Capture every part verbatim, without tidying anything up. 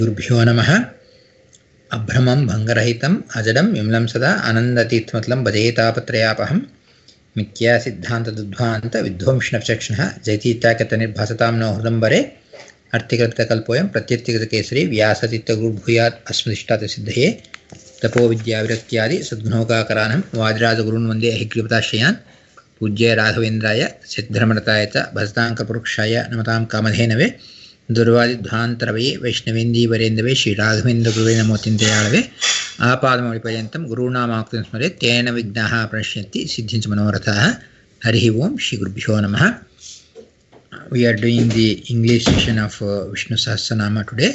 गुरुभ्यो नमः। अभ्रमं भङ्गरहितम् अजडं विमलं सदा आनन्दातीतमतलं भजेतापत्रयापहं मिथ्या सिद्धान्तदुद्ध्वान्त विध्वंसनविचक्षणः जयतीत्याख्यतनिर्भासतां नो हृदम्बरे अर्थिकृतकल्पोऽयं प्रत्यर्थिकृतकेसरी व्यासतीर्थगुरुर्भूयात् अस्मदिष्टार्थसिद्धये तपोविद्याविरक्त्यादि सद्गुणोकाकरानं वादिराजगुरून् वन्दे हयग्रीवताश्रयान् पूज्य राघवेन्द्राय सिद्धरमणताय च भजताङ्कपुरुक्षाय नमतां कामधेनवे दुर्वादिध्वान्तरवये वैष्णवेन्दीवरेन्दवे श्रीराघवेन्द्रगुरुवे नमो चिन्तयाळवे आपादमौलिपर्यन्तं गुरूणामाक्तिं स्मरेत् तेन विघ्नाः प्रणश्यन्ति सिद्धिञ्च मनोरथाः। हरिः ओं श्रीगुरुभ्यो नमः. We are doing the English session of uh, Vishnu Sahasranama today.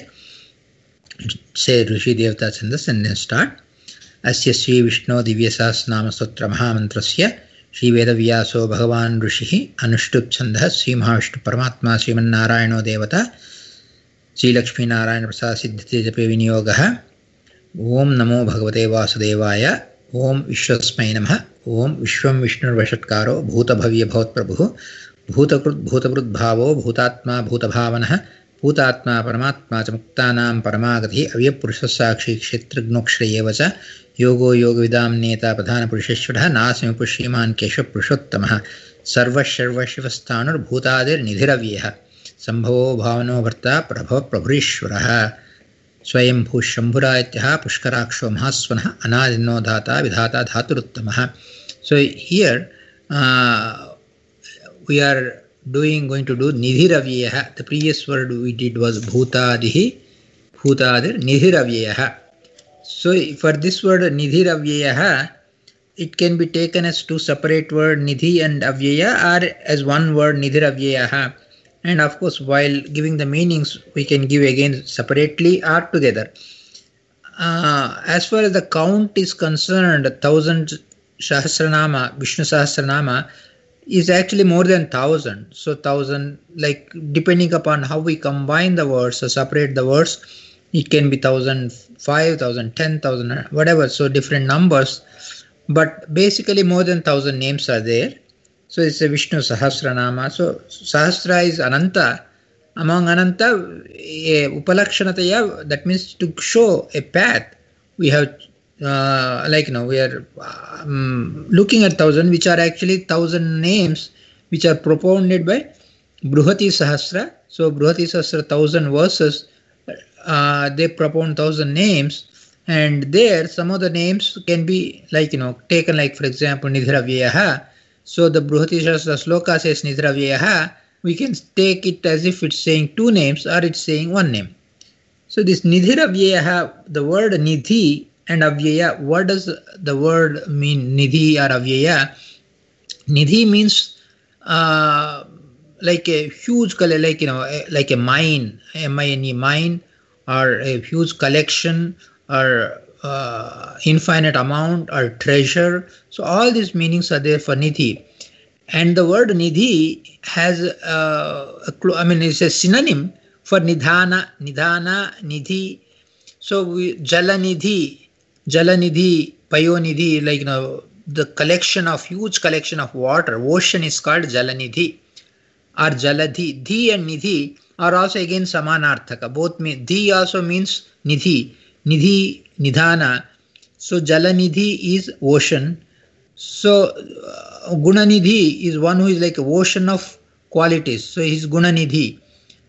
Say Rishi Devata Chandas and then start. Asya Sri Vishnu Divya Sahasranama Stotra Mahamantrasya Sri Vedavyaso Bhagavan Rishihi Anushtup Chandah Sri Mahavishnu Paramatma Sriman Narayano Devata Sri Lakshmi Narayana Prasad Siddhite Jape Vinyogaha Om Namo Bhagavate Vasudevaya Om Vishwasmai Namaha Om Vishwam Vishnu Vashatkaro Bhuta Bhavya Bhavat Prabhu Bhutakrut Bhutavrut Bhavo Bhutatma Bhutabhavanaha Bhutatma Paramatma Chamuktanam Paramagati Avyapurusha Sakshi Kshetragnokshayevacha Yogo Yoga Vidam Neta Pradhana Purusheshwaraha Nasimi Pushriman Kesha Purushottamaha Sarva Sharva Shivastanur Bhutadir Nidhiravyeha Sambhavo Bhavano Bharta Prabhava Prabhurishwaraha Swayam Bhushambhurayatyaha Pushkaraksho Mahaswanaha Anadino Dhata Vidhata Dhaturuttamaha. So here uh, we are doing going to do Nidhiravyeha. The previous word we did was Bhutadihi Bhutadir Nidhiravyeha. So for this word Nidhiravyeha, it can be taken as two separate words, Nidhi and Avyaya, or as one word Nidhiravyeha. And of course, while giving the meanings, we can give again separately or together. Uh, as far as the count is concerned, thousand Sahasranama, Vishnu Sahasranama, is actually more than thousand. So thousand, like depending upon how we combine the words or separate the words, it can be thousand five, thousand ten, thousand, whatever. So different numbers, but basically more than thousand names are there. So it's a Vishnu Sahasranama. So Sahasra is Ananta. Among Ananta, a Upalakshanataya, that means to show a path. We have uh, like you know we are um, looking at thousand, which are actually thousand names which are propounded by Bruhati Sahasra. So Bruhati Sahasra, thousand verses, uh, they propound thousand names, and there some of the names can be like you know taken, like for example Nidhiravyeha. So the Bruhati Sahasra sloka says Nidhiravyeha. We can take it as if it's saying two names or it's saying one name. So this Nidhiravyeha, the word Nidhi and Avyaya, what does the word mean, Nidhi or Avyaya? Nidhi means uh, like a huge, like you know, like a mine, M I N E, mine, or a huge collection, or uh, infinite amount, or treasure. So all these meanings are there for Nidhi. And the word Nidhi has, uh, a, I mean, it's a synonym for Nidhana, Nidhana, Nidhi. So we, Jalanidhi, Jalanidhi, Payonidhi, like, you know, the collection of, huge collection of water, ocean is called Jalanidhi or Jaladhi. Dhi and Nidhi are also again Samanarthaka. Both mean, Dhi also means Nidhi, Nidhi, Nidhana. So Jalanidhi is ocean. So uh, Gunanidhi is one who is like an ocean of qualities. So he is Gunanidhi.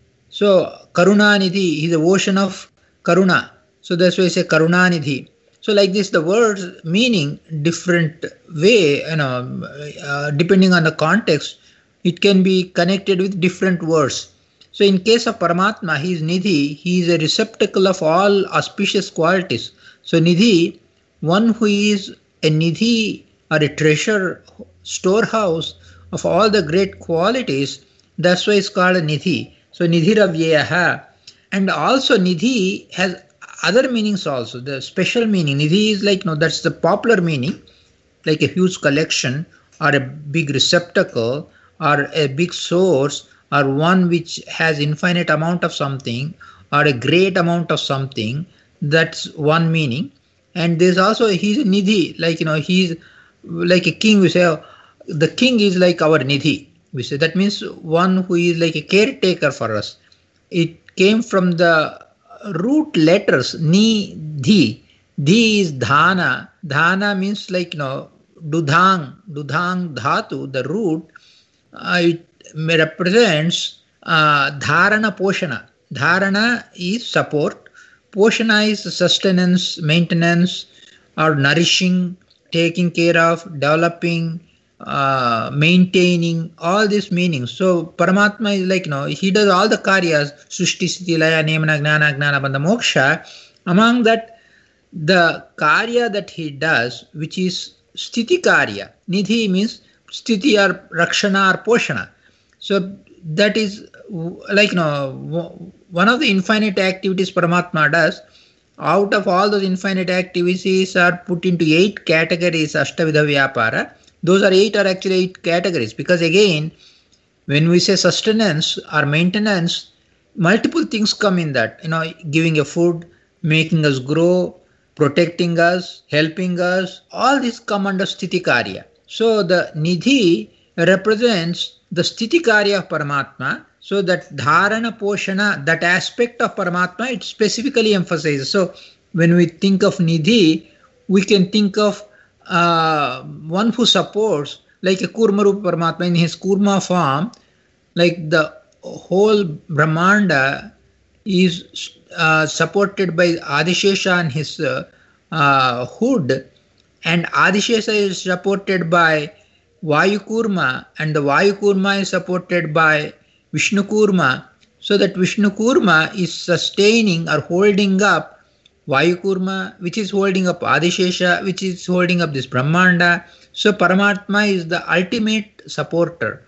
So Karunanidhi is the ocean of Karuna. So that's why I say Karunanidhi. So like this, the words meaning different way, you know, uh, depending on the context, it can be connected with different words. So in case of Paramatma, he is Nidhi. He is a receptacle of all auspicious qualities. So Nidhi, one who is a Nidhi or a treasure storehouse of all the great qualities, that's why it's called a Nidhi. So Nidhiravyeha. And also Nidhi has other meanings also, the special meaning. Nidhi is like, no, that's the popular meaning, like a huge collection or a big receptacle or a big source or one which has infinite amount of something or a great amount of something. That's one meaning. And there's also, he's a Nidhi, like, you know, he's like a king. We say, oh, the king is like our Nidhi. We say that means one who is like a caretaker for us. It came from the root letters ni, dhi. Dhi is dhana. Dhana means like, you know, dudhang, dudhang dhatu, the root, uh, it represents uh, dharana poshana. Dharana is support. Poshana is sustenance, maintenance, or nourishing, taking care of, developing, uh, maintaining, all these meanings. So Paramatma is like, you know, he does all the karyas, Sushti, Sthiti, Laya, Niyamana, Gnana, Gnana, Bandha, Moksha. Among that, the karya that he does, which is sthiti karya. Nidhi means sthiti or rakshana or poshana. So that is like, you know, one of the infinite activities Paramatma does. Out of all those infinite activities are put into eight categories, Ashtavidha Vyapara. Those are eight are actually eight categories, because again, when we say sustenance or maintenance, multiple things come in that. You know, giving a food, making us grow, protecting us, helping us, all these come under Sthiti Karya. So the Nidhi represents the Sthiti Karya of Paramatma. So that Dharana Poshana, that aspect of Paramatma, it specifically emphasizes. So when we think of Nidhi, we can think of uh, one who supports, like a Kurmarupa Paramatma in his Kurma form, like the whole Brahmanda is uh, supported by Adishesha and his uh, uh, hood, and Adishesha is supported by Vayu Kurma, and the Vayu Kurma is supported by Vishnu Kurma, so that Vishnu Kurma is sustaining or holding up Vayu Kurma, which is holding up Adishesha, which is holding up this Brahmanda. So Paramatma is the ultimate supporter,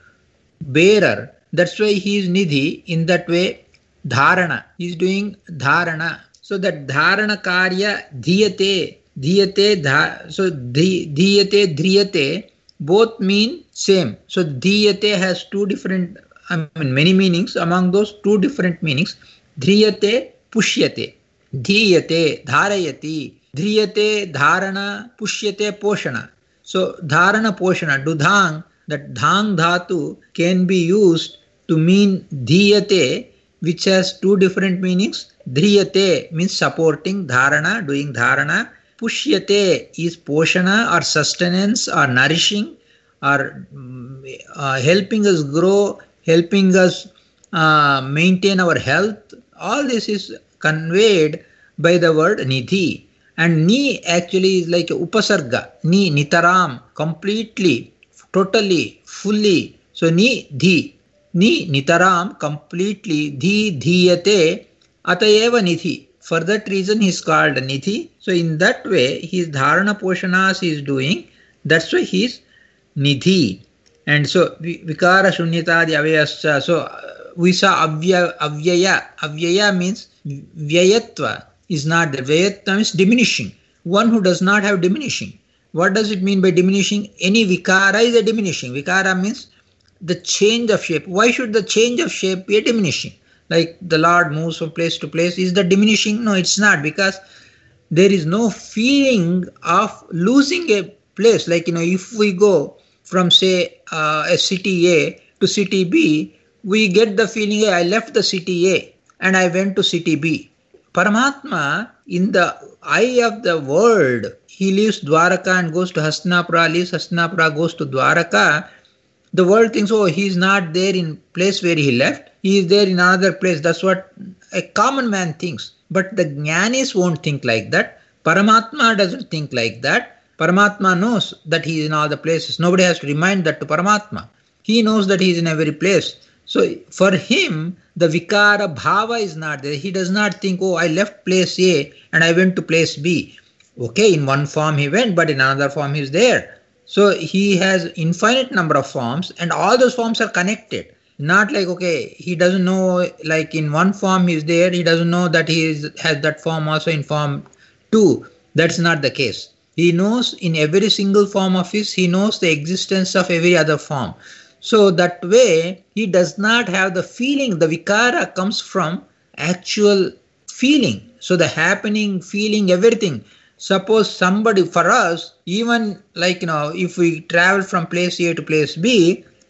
bearer. That's why he is Nidhi. In that way, Dharana. He is doing Dharana. So that Dharana Karya, Dhyate, Dhyate, dha, so Dhyate, Dhriyate, both mean same. So Dhyate has two different, I mean many meanings. Among those two different meanings, Dhriyate, Pushyate. Dhyate, Dharayati. Dhriyate, Dharana, Pushyate, Poshana. So Dharana, Poshana, Dudhang, that Dhang Dhatu can be used to mean Dhyate, which has two different meanings. Dhriyate means supporting, Dharana, doing Dharana. Pushyate is Poshana or sustenance or nourishing or uh, helping us grow, helping us uh, maintain our health. All this is conveyed by the word Nidhi. And Ni actually is like a Upasarga. Ni, Nitaram, completely, totally, fully. So Ni, Dhi. Ni, Nitaram, completely, Dhi, Dhiyate, Atayeva Nidhi. For that reason he is called Nidhi. So in that way, his Dharana Poshanas he is doing. That's why he is Nidhi. And so Vikara Shunyatadi Avayascha. So uh, we saw Avya, Avyaya. Avyaya means Vyayatva is not there. Vyayatva means diminishing. One who does not have diminishing. What does it mean by diminishing? Any Vikara is a diminishing. Vikara means the change of shape. Why should the change of shape be a diminishing? Like the Lord moves from place to place. Is that diminishing? No, it's not, because there is no feeling of losing a place. Like, you know, if we go from, say, uh, a city A to city B, we get the feeling, hey, I left the city A and I went to city B. Paramatma, in the eye of the world, he leaves Dwaraka and goes to Hastinapura, leaves Hastinapura, goes to Dwaraka. The world thinks, oh, he is not there in place where he left. He is there in another place. That's what a common man thinks. But the Jnanis won't think like that. Paramatma doesn't think like that. Paramatma knows that he is in all the places. Nobody has to remind that to Paramatma. He knows that he is in every place. So for him, the Vikara Bhava is not there. He does not think, oh, I left place A and I went to place B. Okay, in one form he went, but in another form he is there. So he has infinite number of forms, and all those forms are connected. Not like, okay, he doesn't know, like in one form he is there, he doesn't know that he is, has that form also in form two. That's not the case. He knows in every single form of his, he knows the existence of every other form. So that way, he does not have the feeling. The Vikara comes from actual feeling. So the happening, feeling, everything. Suppose somebody, for us, even like, you know, if we travel from place A to place B,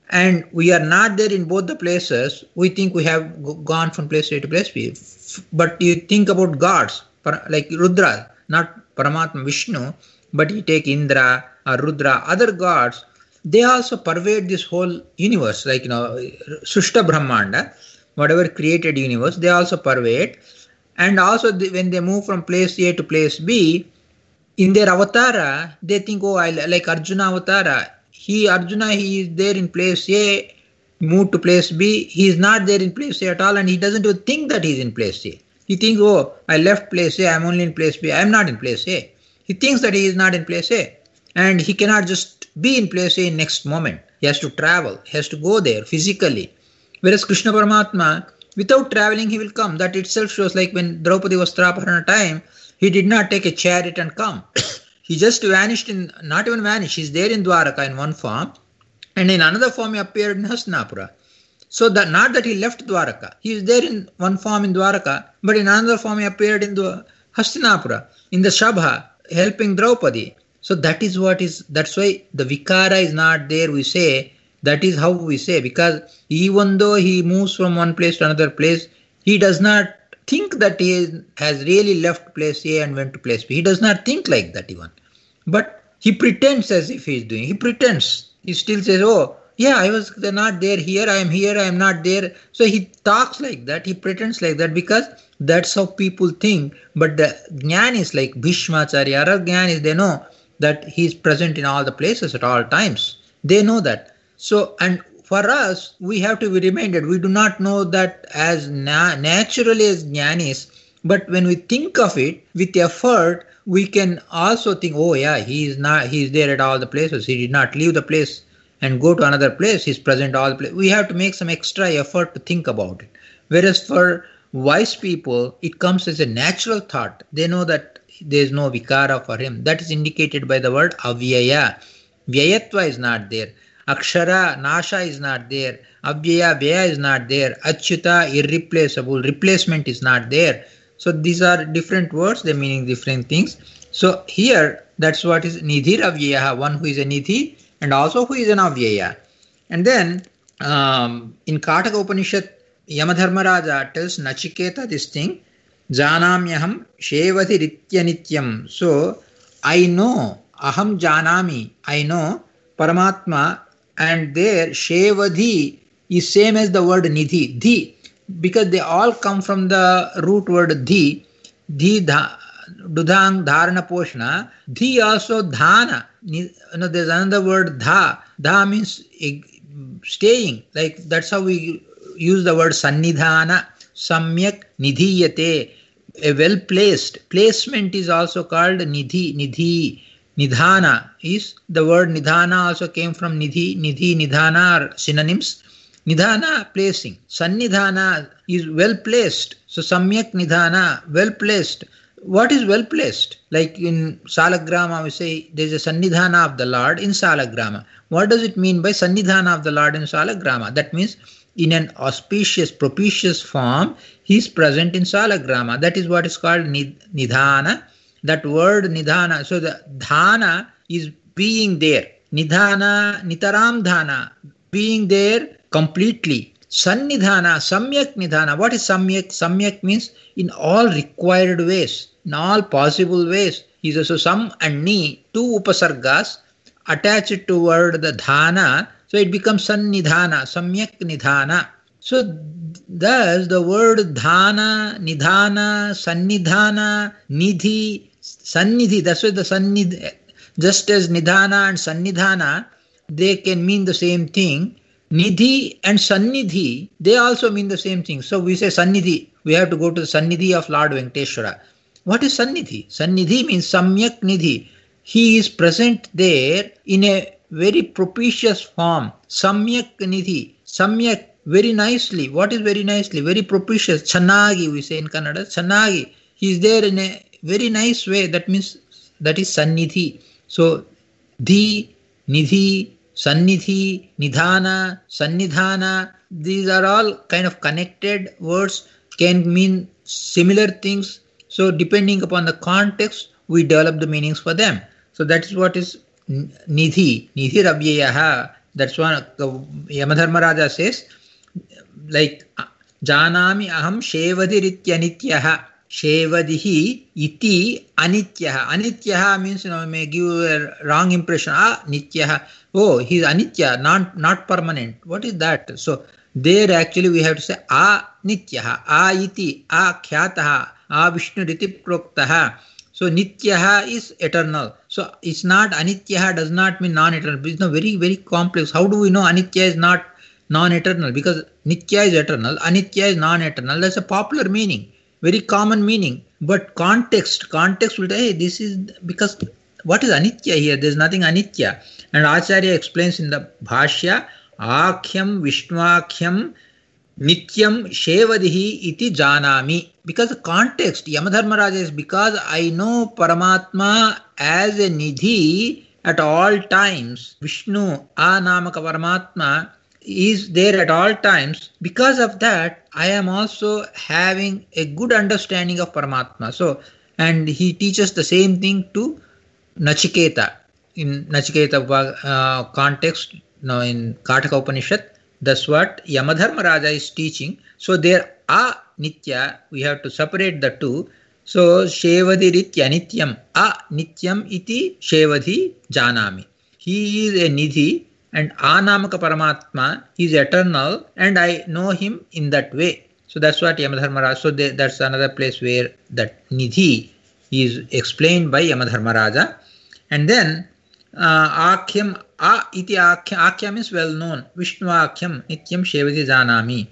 and we are not there in both the places, we think we have g- gone from place A to place B. F- But you think about gods, par- like Rudra, not Paramatma Vishnu, but you take Indra or Rudra, other gods, they also pervade this whole universe, like, you know, Sushta Brahmanda, whatever created universe, they also pervade. And also the, when they move from place A to place B, in their avatara, they think, oh, I like Arjuna avatara. He, Arjuna, he is there in place A, moved to place B. He is not there in place A at all, and he doesn't even think that he is in place A. He thinks, oh, I left place A, I'm only in place B. I'm not in place A. He thinks that he is not in place A. And he cannot just be in place A in next moment. He has to travel. He has to go there physically. Whereas Krishna Paramatma, without traveling, he will come. That itself shows, like when Draupadi was Traparana time, he did not take a chariot and come. He just vanished in, not even vanished, he's there in Dwaraka in one form, and in another form he appeared in Hastinapura. So that not that he left Dwaraka, he is there in one form in Dwaraka, but in another form he appeared in the Hastinapura, in the Shabha, helping Draupadi. So that is what is, that's why the Vikara is not there, we say, that is how we say, because even though he moves from one place to another place, he does not think that he is, has really left place A and went to place B. He does not think like that even. But he pretends as if he is doing. He pretends. He still says, oh, yeah, I was not there here, I am here, I am not there. So he talks like that, he pretends like that, because that's how people think. But the Jnana is like Bhishmacharya, other Jnana is, they know that he is present in all the places at all times. They know that. So, and for us, we have to be reminded, we do not know that as na- naturally as Jnanis, but when we think of it with effort, we can also think, oh yeah, he is not, he is there at all the places. He did not leave the place and go to another place. He is present all the place. We have to make some extra effort to think about it. Whereas for wise people, it comes as a natural thought. They know that there is no vikara for him. That is indicated by the word avyaya. Vyayatva is not there. Akshara, Nasha is not there. Avyaya, Vyaya is not there. Achyuta, irreplaceable. Replacement is not there. So these are different words, they're meaning different things. So here, that's what is Nidhir Avyaya, one who is a Nidhi and also who is an Avyaya. And then um, in Kataka Upanishad, Yamadharmaraja tells Nachiketa this thing, Janamyaham Shevati Ritya Nityam. So I know, Aham Janami, I know Paramatma, and there Shevadhi is same as the word Nidhi, Dhi, because they all come from the root word Dhi, Dhi, dha, Dudhang, Dharana, Poshna. Dhi also Dhana. You know, there's another word Dha. Dha means staying. Like that's how we use the word Sannidhana. Samyak Nidhiyate. A well-placed. Placement is also called Nidhi, Nidhi. Nidhana is, the word Nidhana also came from Nidhi, Nidhi, Nidhana are synonyms. Nidhana, placing. Sannidhana is well placed. So Samyak Nidhana, well placed. What is well placed? Like in Salagrama, we say there is a Sannidhana of the Lord in Salagrama. What does it mean by Sannidhana of the Lord in Salagrama? That means in an auspicious, propitious form, he is present in Salagrama. That is what is called Nidhana. That word Nidhana, so the Dhana is being there. Nidhana, Nitaram Dhana, being there completely. Sannidhana, Samyak Nidhana. What is Samyak? Samyak means in all required ways, in all possible ways. Is also Sam and Ni, two upasargas attached to word the Dhana, so it becomes Sannidhana, Samyak Nidhana. So thus the word Dhana, Nidhana, Sannidhana, Nidhi, Sannidhi, that's why the Sannidhi, just as Nidhana and Sannidhana, they can mean the same thing. Nidhi and Sannidhi, they also mean the same thing. So we say Sannidhi, we have to go to the Sannidhi of Lord Venkateshwara. What is Sannidhi? Sannidhi means Samyak Nidhi. He is present there in a very propitious form. Samyak Nidhi. Samyak, very nicely. What is very nicely? Very propitious. Chanagi, we say in Kannada. Chanagi. He is there in a very nice way. That means that is Sannidhi. So, Dhi, Nidhi, Sannidhi, Nidhana, Sannidhana, these are all kind of connected words, can mean similar things. So, depending upon the context, we develop the meanings for them. So, that is what is Nidhi, Nidhi Rabhyayaha, That's why Yamadharmaraja says, like, Janami aham shevadirityanityah. Shevadihi iti anityaha. Anityaha means, you know, may give a wrong impression. Ah, nityaha. Oh, he's anitya, not, not permanent. What is that? So, there actually we have to say a nityaha, a iti, a khyataha, a Vishnu riti proktaha. So nityaha is eternal. So it's not anityaha does not mean non-eternal. It's not very, very complex. How do we know anitya is not non-eternal? Because nitya is eternal, anitya is non-eternal. That's a popular meaning, very common meaning. But context, context will say, hey, this is because what is anitya here? There's nothing anitya. And Acharya explains in the Bhashya, Akhyam Vishnuakhyam Nityam Shevadihi iti janami. Because the context, Yamadharmaraja is because I know Paramatma as a Nidhi at all times. Vishnu, Anamaka Paramatma, is there at all times. Because of that, I am also having a good understanding of Paramatma. So, and he teaches the same thing to Nachiketa. In Nachiketa uh, context, now in Kataka Upanishad, that's what Yamadharmaraja is teaching. So there a nitya, we have to separate the two. So Shevadiritya nityam, a nityam iti Shevadhi janami. He is a nidhi and anamaka paramatma, he is eternal and I know him in that way. So that's what Yamadharmaraja, so they, that's another place where that nidhi is explained by Yamadharmaraja. And then uh, Akhyam, A iti Akhyam, Akhyam is well known. Vishnu Akhyam, Nityam Shevati Janami.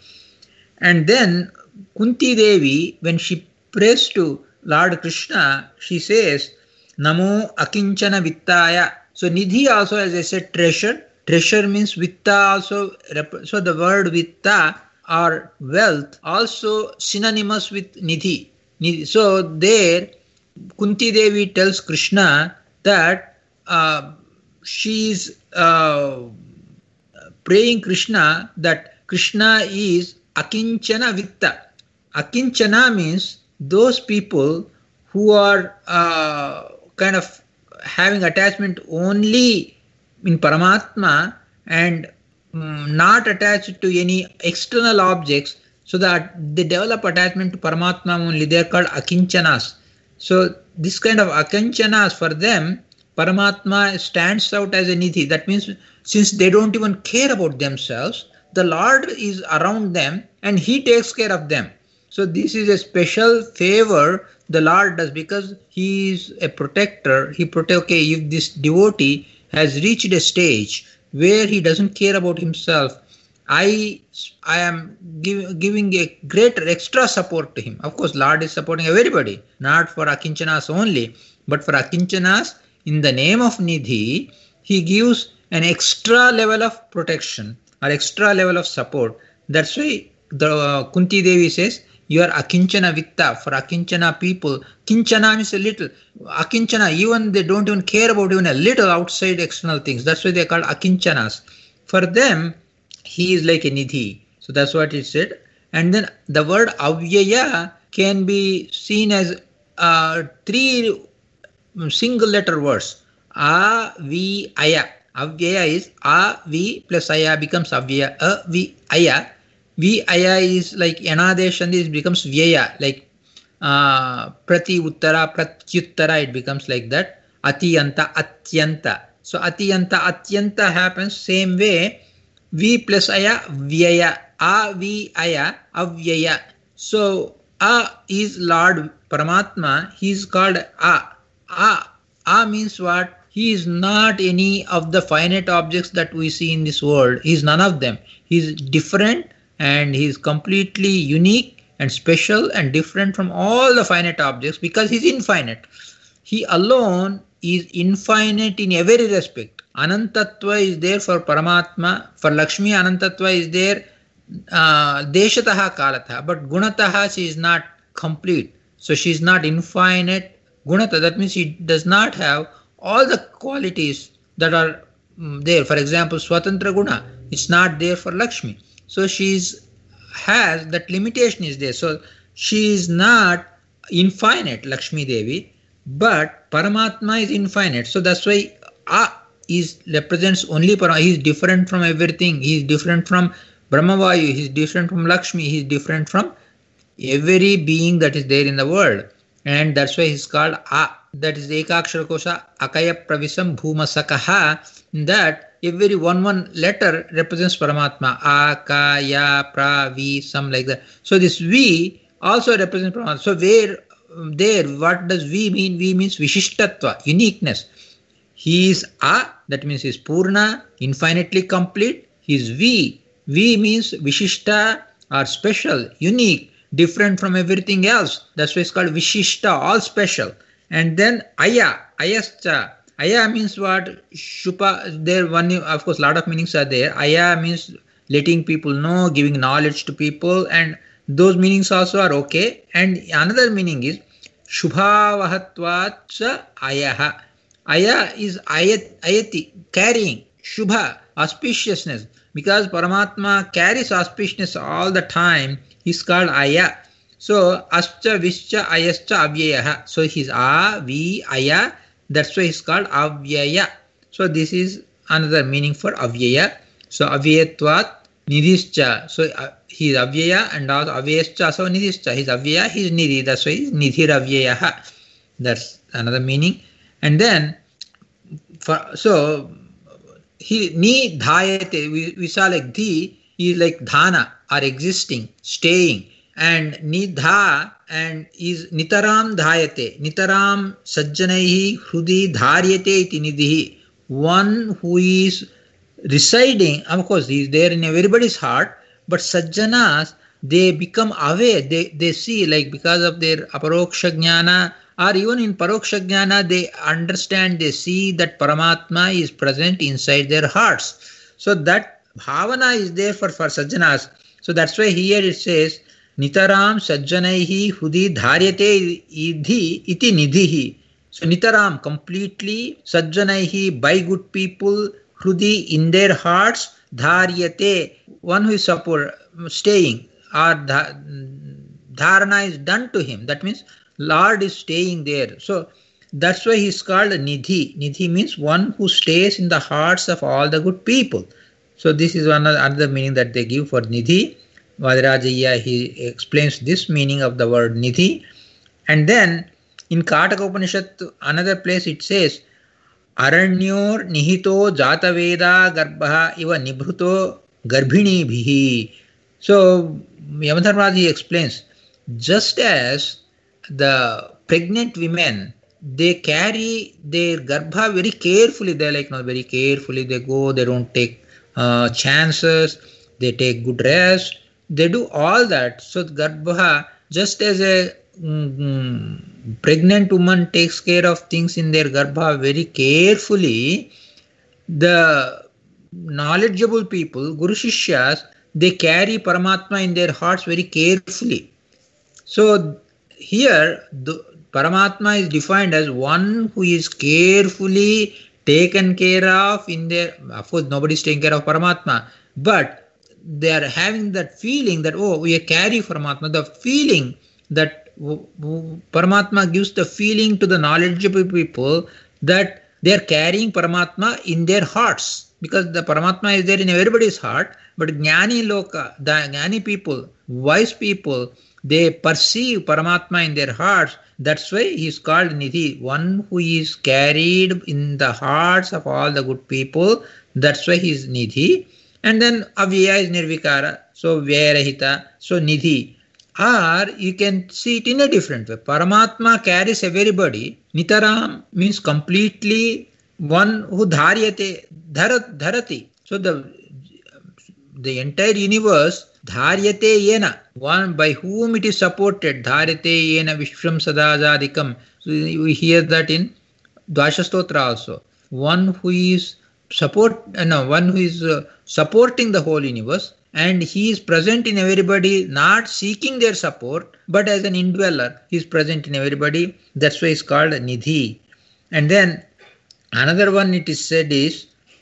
And then Kunti Devi, when she prays to Lord Krishna, she says, Namo Akinchana Vittaya. So Nidhi also, as I said, treasure. Treasure means Vitta also. So the word Vitta or wealth also synonymous with Nidhi. So there, Kunti Devi tells Krishna that uh, she is uh, praying Krishna that Krishna is Akinchana Vitta. Akinchana means those people who are uh, kind of having attachment only in Paramatma and um, not attached to any external objects, so that they develop attachment to Paramatma only. They are called Akinchanas. So this kind of Akinchanas, for them, Paramatma stands out as a Nidhi. That means since they don't even care about themselves, the Lord is around them and He takes care of them. So this is a special favor the Lord does because He is a protector. He protects, okay, if this devotee has reached a stage where he doesn't care about himself, I I am give, giving a greater extra support to him. Of course, Lord is supporting everybody, not for Akinchanas only, but for Akinchanas, in the name of Nidhi, He gives an extra level of protection or extra level of support. That's why the uh, Kunti Devi says, you are Akinchana Vitta. For Akinchana people, Kinchana means a little. Akinchana, even they don't even care about even a little outside external things. That's why they are called Akinchanas. For them, He is like a Nidhi. So that's what it said. And then the word Avyaya can be seen as uh, three single letter words. A, V, Aya. Avyaya is A, V plus Aya becomes Avyaya. A, V, Aya. V, Aya is like Anadeshan, this becomes Vyaya. Like uh, Prati, Uttara, Pratyuttara, it becomes like that. Atiyanta, Atyanta. So Atiyanta, Atyanta happens same way. V plus Aya, Vyaya. A, V, Aya, Avyaya. So A is Lord Paramatma. He is called A. A. A means what? He is not any of the finite objects that we see in this world. He is none of them. He is different and he is completely unique and special and different from all the finite objects because he is infinite. He alone is infinite in every respect. Anantatva is there for Paramatma. For Lakshmi, Anantatva is there uh, Deshataha Kalataha. But Gunataha, she is not complete. So she is not infinite. Gunata, that means she does not have all the qualities that are um, there. For example, Swatantra Guna, it's not there for Lakshmi. So she has that limitation is there. So she is not infinite, Lakshmi Devi, but Paramatma is infinite. So that's why A, is represents only Paramaatma. He is different from everything. He is different from Brahmavayu. He is different from Lakshmi. He is different from every being that is there in the world. And that's why he is called A. That is Ekakshara Kosha Akaya Pravisam Bhumasakaha. That every one one letter represents Paramatma. Akaya Pravisam, like that. So this V also represents Paramatma. So where there, what does V mean? V means Vishishtatva, uniqueness. He is A, that means he is Purna, infinitely complete. He is V. V means Vishishta or special, unique, different from everything else. That's why it's called Vishishta, all special. And then Aya, Ayascha. Aya means what? Shupa, there one, of course, a lot of meanings are there. Aya means letting people know, giving knowledge to people, and those meanings also are okay. And another meaning is Shubhavahatvat Ayaha. Aya is ayat, ayati, carrying, Shubha, auspiciousness. Because Paramatma carries auspiciousness all the time, he's called Aya. So, Ascha, Vischa, Ayascha, Avyayaha. So, he's A, V, Aya. That's why he's called Avyaya. So, this is another meaning for Avyaya. So, Avyayatvat, Nidhischa. So, uh, he's Avyaya and also Avyayascha. So, Nidhischa. He's Avyaya, he's Nidhi. That's why he's Nidhir Avyayaha. That's another meaning. And then, for, so, he Ni Dhayate, we, we saw like Dhi is like Dhana or existing, staying. And Nidha and is Nitaram Dhayate. Nitaram Sajjanaihi Hrudi Dharyate iti Nidhi. One who is residing, of course, he is there in everybody's heart, but Sajjanas, they become aware, they, they see, like because of their Aparoksha Jnana, or even in Paroksha Jnana, they understand, they see that Paramatma is present inside their hearts. So that Bhavana is there for, for Sajjanas. So that's why here it says, Nitaram Sajjanaihi Hrudi Dharyate idhi iti nidhihi. So Nitaram, completely, Sajjanaihi, by good people, Hrudi, in their hearts, Dharyate, one who is support, staying, or Dharana is done to him. That means Lord is staying there. So that's why he is called Nidhi. Nidhi means one who stays in the hearts of all the good people. So this is one another meaning that they give for Nidhi. Vadirajaya, he explains this meaning of the word Nidhi. And then in Kataka Upanishad, another place it says, Aranyor nihito jataveda garbha iva nibhuto garbhini bhihi. So Yamadharmaji explains, just as the pregnant women, they carry their garbha very carefully, they like not very carefully, they go, they don't take uh, chances, they take good rest, they do all that. So garbha, just as a mm, pregnant woman takes care of things in their garbha very carefully, the knowledgeable people, Guru Shishyas, they carry Paramatma in their hearts very carefully. So here, the Paramatma is defined as one who is carefully taken care of in their, of course nobody is taking care of Paramatma, but they are having that feeling that, oh, we carry Paramatma, the feeling that Paramatma gives the feeling to the knowledgeable people that they are carrying Paramatma in their hearts, because the Paramatma is there in everybody's heart, but Jnani Loka, the Jnani people, wise people, they perceive Paramatma in their hearts. That's why he is called Nidhi, one who is carried in the hearts of all the good people. That's why he is Nidhi. And then Avyaya is Nirvikara, so Vyayarahita, so Nidhi. Or you can see it in a different way. Paramatma carries everybody. Nitaram means completely one who dharyate, dharat, dharati. So the, the entire universe, dharyate yena, one by whom it is supported, dharyate yena vishram sadajadikam. So we hear that in Dvashastotra also. One who is support, uh, no, one who is uh, supporting the whole universe, and he is present in everybody, not seeking their support, but as an indweller, he is present in everybody. That's why it's called Nidhi. And then another one it is said is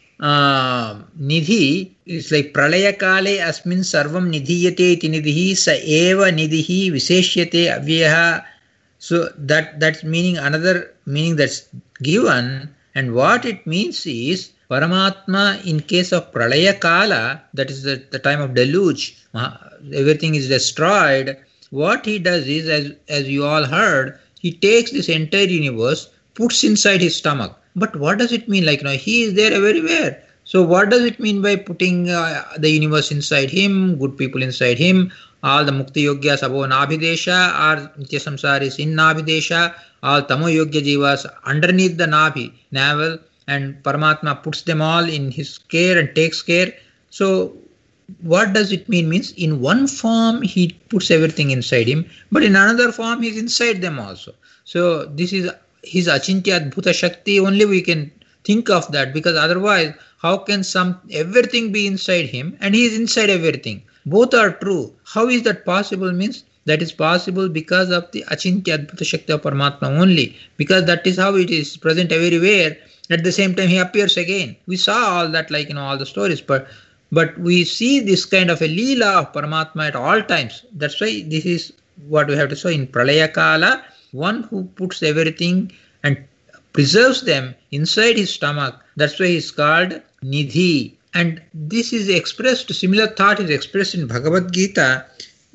uh, Nidhi is like Pralaya Kale Asmin Sarvam Nidhiyate iti Nidhi Sa Eva Nidhi Viseshyate Avyaha. So that that's meaning, another meaning that's given, and what it means is Paramatma, in case of Pralaya Kala, that is the, the time of deluge, everything is destroyed. What he does is, as, as you all heard, he takes this entire universe, puts inside his stomach. But what does it mean? Like, you know, he is there everywhere. So what does it mean by putting uh, the universe inside him, good people inside him? All the Mukti Yogyas above Nabhidesha, or Nitya Samsaris in Nabhidesha, all Tamo Yogya Jivas underneath the Nabhi, navel, and Paramatma puts them all in his care and takes care. So what does it mean? Means in one form he puts everything inside him, but in another form he is inside them also. So this is his Achintya Adbhuta Shakti. Only we can think of that, because otherwise how can some everything be inside him and he is inside everything? Both are true. How is that possible? Means that is possible because of the Achintya Adbhuta Shakti of Paramatma only, because that is how it is present everywhere. At the same time he appears again. We saw all that, like, you know, all the stories, but but we see this kind of a Leela of Paramatma at all times. That's why this is what we have to say in Pralaya Kala, one who puts everything and preserves them inside his stomach. That's why he is called Nidhi. And this is expressed, similar thought is expressed in Bhagavad Gita,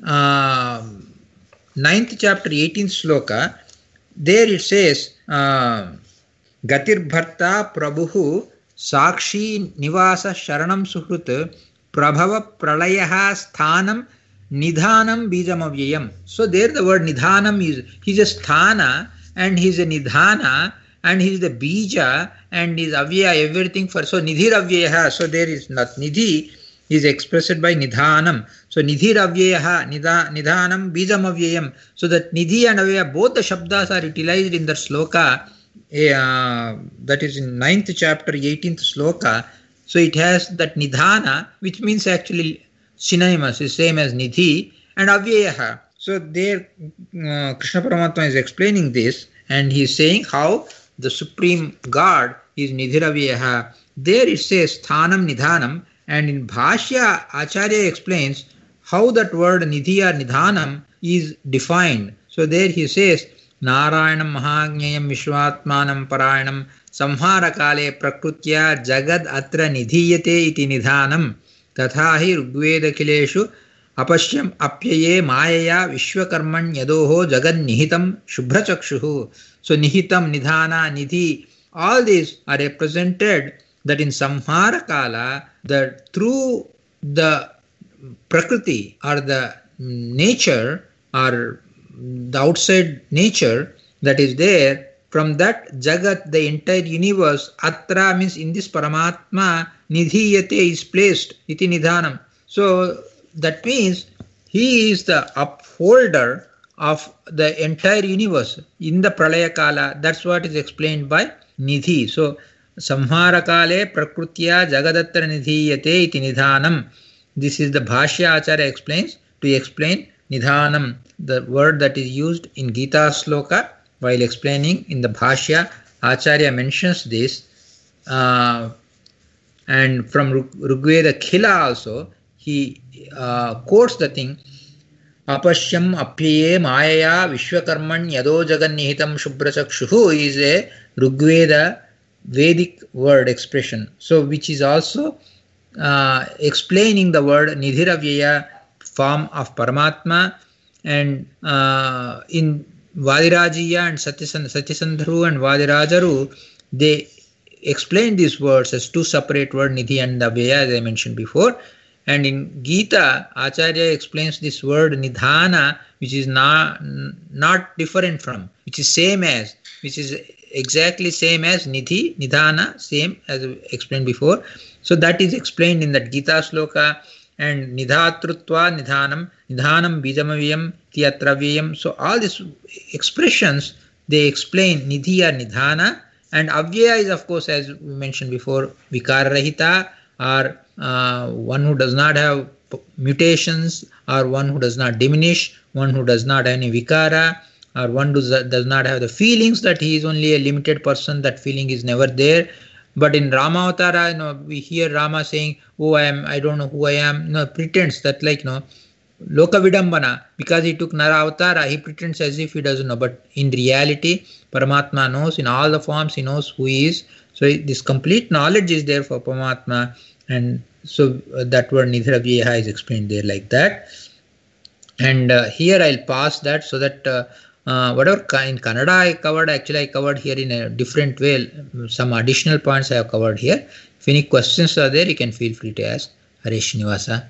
uh, ninth chapter, eighteenth sloka. There it says, uh, Gatir Bharta Prabhu Sakshi Nivasa Sharanam Suhrut Prabhava Pralayaha Sthanam Nidhanam Bijamavyayam. So there the word Nidhanam is, he's a Sthana and he's a Nidhana and he's the Bija and he's Avyaya, everything for, so Nidhir Avyayaha. So there is not Nidhi is expressed by Nidhanam. So Nidhir Avyayaha, Nidhanam Bijamavyayam. So that Nidhi and Avyaya, both the Shabdas are utilized in the sloka. Uh, that is in ninth chapter, eighteenth sloka. So it has that Nidhana, which means actually synonymous, is same as Nidhi, and Avyayaha. So there uh, Krishna Paramatma is explaining this, and he is saying how the Supreme God is Nidhir Avyayaha. There it says Sthanam Nidhanam, and in Bhashya Acharya explains how that word Nidhi or Nidhanam is defined. So there he says, Narayanam Mahagnyayam Vishwatmanam Parayanam Samhara Kale Prakrutya Jagad Atra Nidhiyate iti Nidhanam Tathahi Rugveda Kileshu Apashyam Apyaye Mayaya Vishwakarman Yadoho Jagad Nihitam Shubhrachakshuhu. So Nihitam, Nidhana, Nidhi, all these are represented that in Samhara Kala, that through the Prakriti or the nature or the outside nature that is there, from that Jagat, the entire universe, Atra means in this Paramatma, Nidhiyate is placed, iti Nidhanam. So that means he is the upholder of the entire universe in the Pralaya Kala. That's what is explained by Nidhi. So Samhara Kale Prakrutya Jagadatra Nidhiyate iti Nidhanam. This is the Bhashya Acharya explains to explain Nidhanam, the word that is used in Gita Sloka. While explaining in the Bhashya, Acharya mentions this, uh, and from Rigveda Khila also, he uh, quotes the thing, Apashyam Apyaye Mayaya Vishwakarman Yado Jagan Nihitam Shubhrachakshuhu is a Rigveda Vedic word expression. So which is also uh, explaining the word Nidhiravyaya, form of Paramatma, and uh, in Vadirajiya and Satyasandharu and Vadirajaru, they explain these words as two separate words, Nidhi and Avyaya, as I mentioned before. And in Gita, Acharya explains this word Nidhana, which is not, not different from, which is same as, which is exactly same as Nidhi, Nidhana, same as explained before. So that is explained in that Gita Sloka. And Nidhatrutva Nidhanam, Nidhanam Bijamaviyam, Tiyatraviyam. So all these expressions, they explain Nidhi or Nidhana. And Avyaya is, of course, as we mentioned before, Vikararahita, or uh, one who does not have mutations, or one who does not diminish, one who does not have any Vikara, or one who does not have the feelings that he is only a limited person, that feeling is never there. But in Rama Avatara, you know, we hear Rama saying, oh, I am, I don't know who I am. You know, pretends that, like, you know, Loka Vidambana, because he took Nara Avatara, he pretends as if he doesn't know. But in reality, Paramatma knows in all the forms, he knows who he is. So So this complete knowledge is there for Paramatma, and so uh, that word Nidravyeha is explained there like that. And uh, here I'll pass that so that uh, uh, whatever in Kannada I covered, actually I covered here in a different way. Some additional points I have covered here. If any questions are there, you can feel free to ask. Hare Srinivasa.